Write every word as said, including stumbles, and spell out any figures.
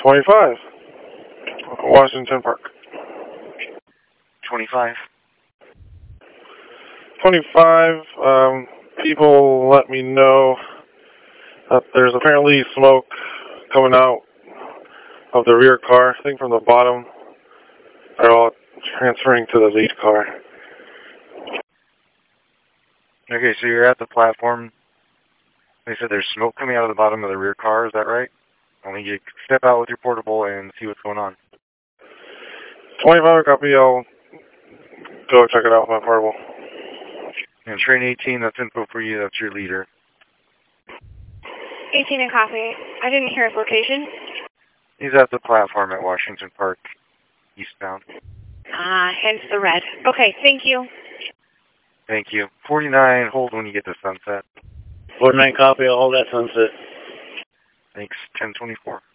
twenty-five. Washington Park. twenty-five. twenty-five. Um, people let me know that there's apparently smoke coming out of the rear car. I think from the bottom. They're all transferring to the lead car. Okay, so you're at the platform. They said there's smoke coming out of the bottom of the rear car. Is that right? I need you to step out with your portable and see what's going on. twenty-five copy. I'll go check it out with my portable. And train eighteen, that's info for you. That's your leader. eighteen and copy. I didn't hear his location. He's at the platform at Washington Park, eastbound. Ah, uh, hence the red. Okay, thank you. Thank you. forty-nine, hold when you get to Sunset. forty-nine copy, I'll hold at Sunset. Thanks. ten twenty-four.